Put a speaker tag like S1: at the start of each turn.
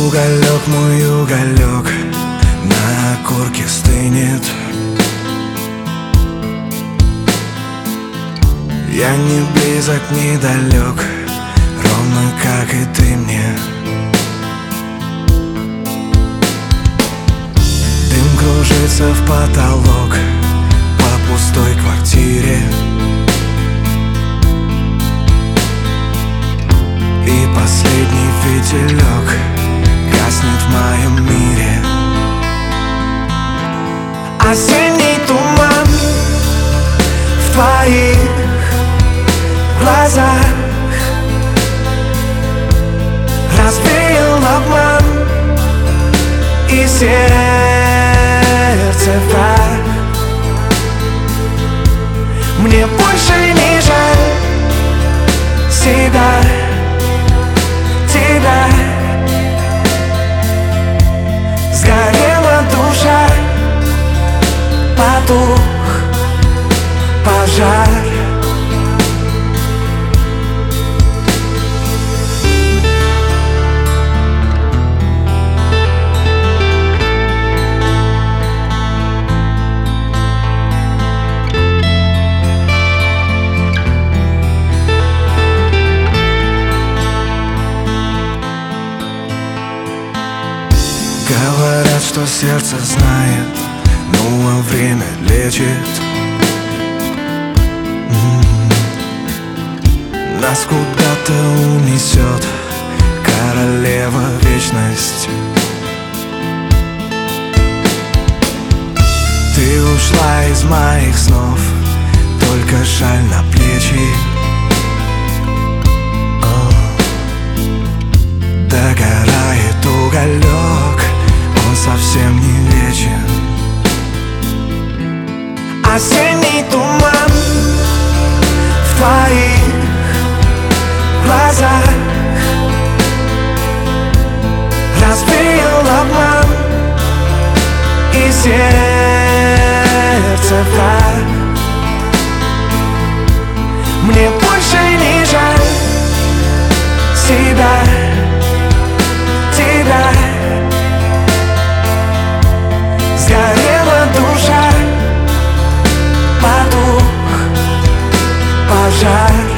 S1: Уголек, мой уголек, на окурке стынет. Я не близок, не далек, ровно как и ты мне. Дым кружится в потолок по пустой квартире, и последний фитилек гаснет в моем мире. Осенний туман в твоих глазах развеял обман и сердце враг. Мне больше не жаль себя, тебя. Сгорела душа, потух пожар. Говорят, что сердце знает, ну а время лечит. Нас куда-то унесет королева вечность. Ты ушла из моих снов, только шаль на плечи. Догорает уголек, он совсем не вечен. Осенний туман в твоих глазах развеял обман и сердце враг. Мне больше не жаль себя, тебя. Сгорела душа, потух пожар.